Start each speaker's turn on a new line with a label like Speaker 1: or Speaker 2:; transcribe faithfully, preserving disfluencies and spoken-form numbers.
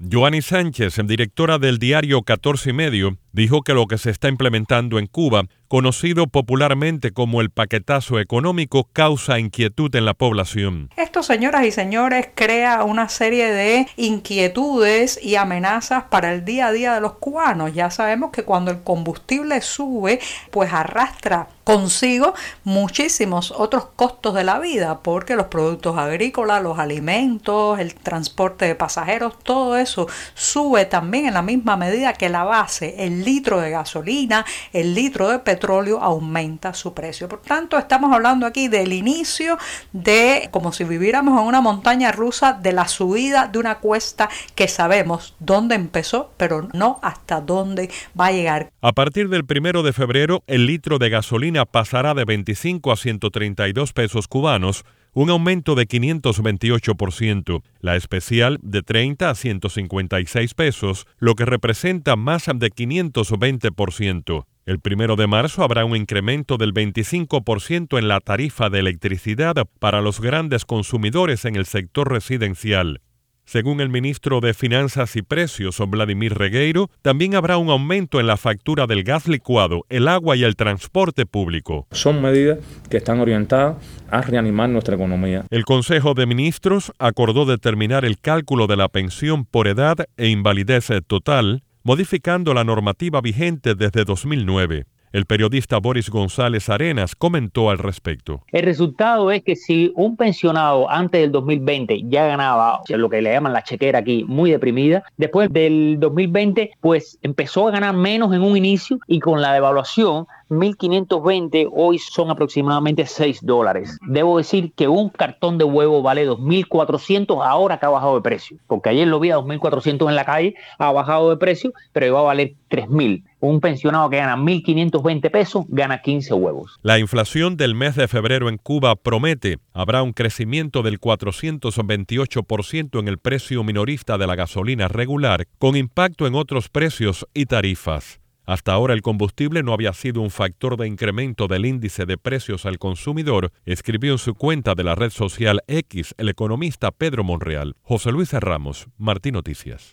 Speaker 1: Joanny Sánchez, directora del diario catorce y medio, dijo que lo que se está implementando en Cuba, conocido popularmente como el paquetazo económico, causa inquietud en la población.
Speaker 2: Esto, señoras y señores, crea una serie de inquietudes y amenazas para el día a día de los cubanos. Ya sabemos que cuando el combustible sube, pues arrastra consigo muchísimos otros costos de la vida, porque los productos agrícolas, los alimentos, el transporte de pasajeros, todo eso sube también en la misma medida que la base, el litro de gasolina, el litro de petróleo aumenta su precio. Por tanto, estamos hablando aquí del inicio de, como si viviéramos en una montaña rusa, de la subida de una cuesta que sabemos dónde empezó, pero no hasta dónde va a llegar.
Speaker 1: A partir del primero de febrero, el litro de gasolina pasará de veinticinco a ciento treinta y dos pesos cubanos, un aumento de quinientos veintiocho por ciento. La especial de treinta a ciento cincuenta y seis pesos, lo que representa más de quinientos veinte por ciento. El primero de marzo habrá un incremento del veinticinco por ciento en la tarifa de electricidad para los grandes consumidores en el sector residencial. Según el ministro de Finanzas y Precios, Vladimir Regueiro, también habrá un aumento en la factura del gas licuado, el agua y el transporte público.
Speaker 3: Son medidas que están orientadas a reanimar nuestra economía.
Speaker 1: El Consejo de Ministros acordó determinar el cálculo de la pensión por edad e invalidez total, modificando la normativa vigente desde dos mil nueve. El periodista Boris González Arenas comentó al respecto.
Speaker 4: El resultado es que si un pensionado antes del dos mil veinte ya ganaba lo que le llaman la chequera aquí, muy deprimida, después del dos mil veinte pues empezó a ganar menos en un inicio y con la devaluación mil quinientos veinte hoy son aproximadamente seis dólares. Debo decir que un cartón de huevo vale dos mil cuatrocientos ahora que ha bajado de precio, porque ayer lo vi a dos mil cuatrocientos en la calle, ha bajado de precio, pero va a valer tres mil. Un pensionado que gana mil quinientos veinte pesos gana quince huevos.
Speaker 1: La inflación del mes de febrero en Cuba promete. Habrá un crecimiento del cuatrocientos veintiocho por ciento en el precio minorista de la gasolina regular, con impacto en otros precios y tarifas. Hasta ahora el combustible no había sido un factor de incremento del índice de precios al consumidor, escribió en su cuenta de la red social X el economista Pedro Monreal. José Luis Ramos, Martín Noticias.